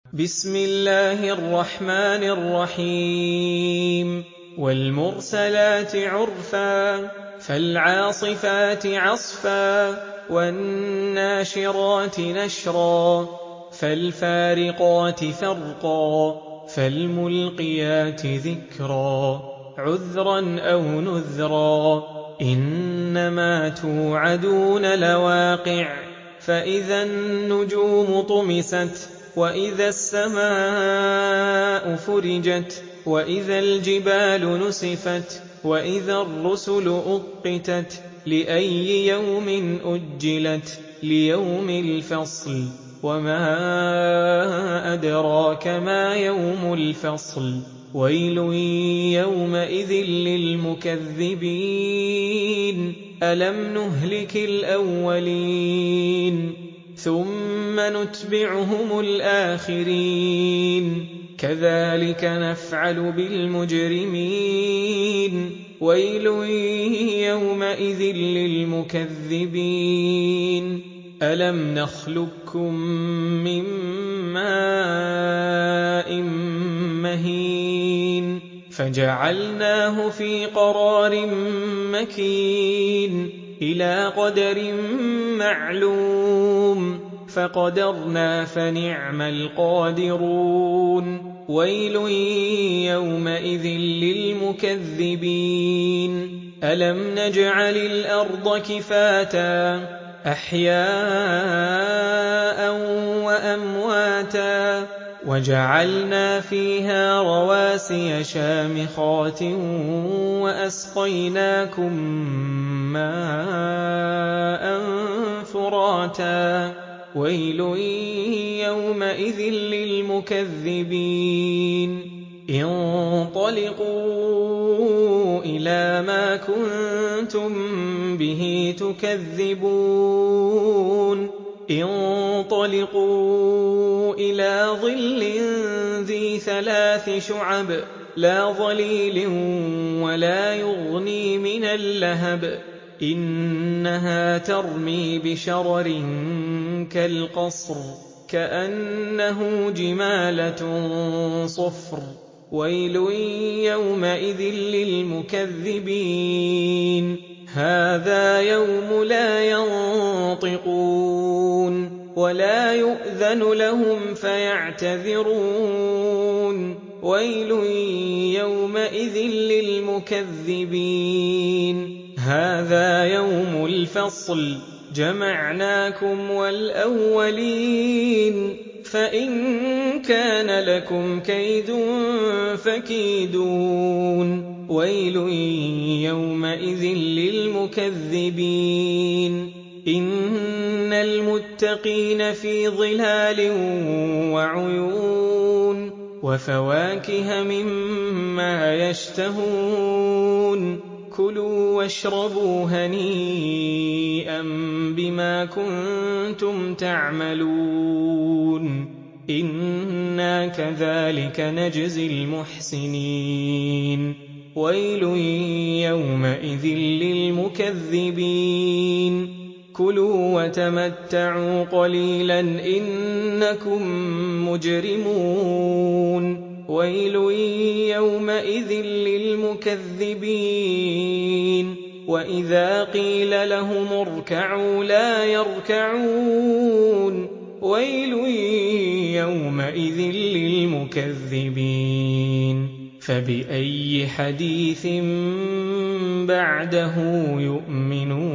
بسم الله الرحمن الرحيم والمرسلات عرفا فالعاصفات عصفا والناشرات نشرا فالفارقات فرقا فالملقيات ذكرا عذرا أو نذرا إنما توعدون لواقع فإذا النجوم طمست وإذا السماء فرجت وإذا الجبال نسفت وإذا الرسل أقتت لأي يوم أجلت ليوم الفصل وما أدراك ما يوم الفصل ويل يومئذ للمكذبين ألم نهلك الأولين ثم نتبعهم الآخرين كذلك نفعل بالمجرمين ويل يومئذ للمكذبين ألم نخلقكم من ماء مهين فجعلناه في قرار مكين إلى قدر معلوم فقدرنا فنعم القادرون ويل يومئذ للمكذبين ألم نجعل الأرض كفاتا أحياء وأمواتا وجعلنا فيها رواسي شامخات وأسقيناكم ماء فراتا ويل يومئذ للمكذبين انطلقوا إلى ما كنتم به تكذبون انطلقوا إلى ظل ذي 3 شعب لا ظليل ولا يغني من اللهب إنها ترمي بشرر كالقصر كأنه جمالة صفر ويل يومئذ للمكذبين هذا يوم لا ينطقون ولا يؤذن لهم فيعتذرون ويل يومئذ للمكذبين هذا يوم الفصل جمعناكم والأولين فإن كان لكم كيد فكيدون ويل يومئذ للمكذبين إن المتقين في ظلال وعيون وفواكه مما يشتهون كلوا واشربوا هنيئا بما كنتم تعملون إنا كذلك نجزي المحسنين ويل يومئذ للمكذبين كلوا وتمتعوا قليلا إنكم مجرمون ويل يومئذ للمكذبين وإذا قيل لهم اركعوا لا يركعون ويل يومئذ للمكذبين فبأي حديث بعده يؤمنون